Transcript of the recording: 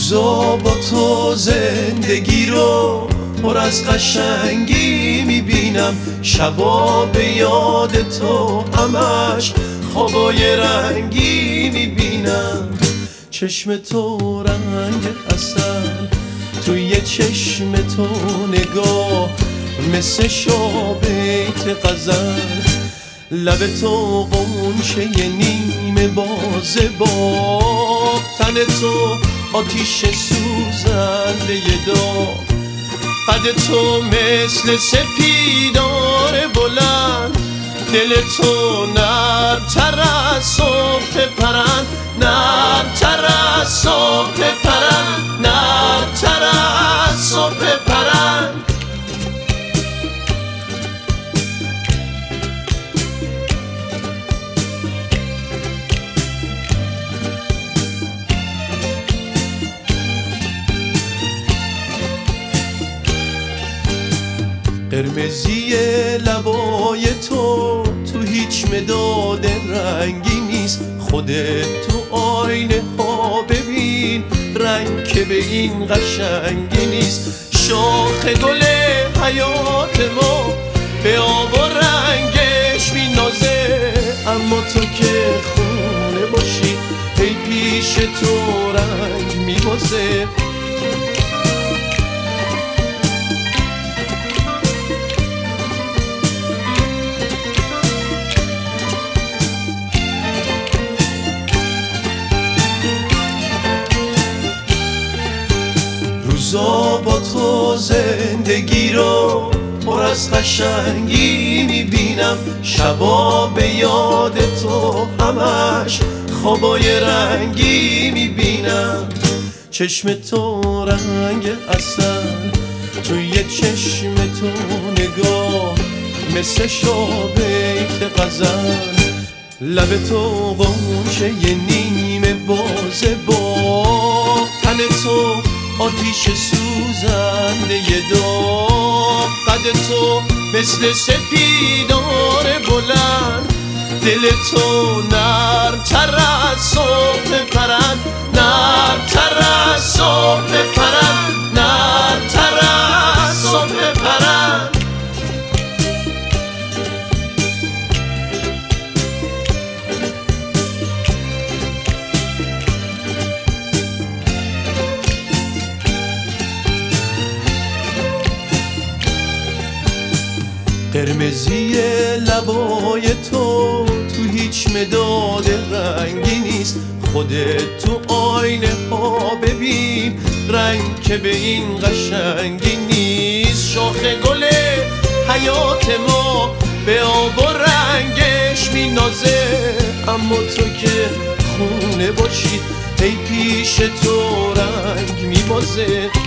روزا با تو زندگی رو پر از قشنگی میبینم، شبا به یاد تو همش خوابای رنگی میبینم. چشم تو رنگ عسل، توی چشم تو نگاه مثل شابیت غزل، لب تو غنچه نیمه باز باغ، تن تو آتیش سوزنده داغ، قد تو مثل سپیدار بلند، دل تو نرم‌تر از صبح پرند، نرم‌تر از صبح پرند، نرم‌تر از صبح پرند. قرمزی لبای تو هیچ مداد رنگی نیست، خودت تو آینه ها ببین رنگ که به این قشنگی نیست. شاخ گل حیات ما به آب و رنگش مینازه، اما تو که خونه باشی ای پیش تو رنگ میبازه. روزا با تو زندگی رو پر از قشنگی میبینم، شبا به یاد تو همش خوابای رنگی میبینم. چشم تو رنگ عسل، توی چشم تو نگاه مثل شابیت غزل، لب تو غنچه نیمه باز باغ، تن تو آتیش سوزنده داغ، قد تو مثل سپیدار بلند، دل تو نرم‌تر از صبح پرند، نرم‌تر از صبح پرند، نرم‌تر از صبح پرند. قرمزی لبای تو هیچ مداد رنگی نیست، خودت تو آینه ها ببین رنگ که به این قشنگی نیست. شاخ گل حیات ما به آب و رنگش مینازه، اما تو که خونه باشی ای پیش تو رنگ میبازه.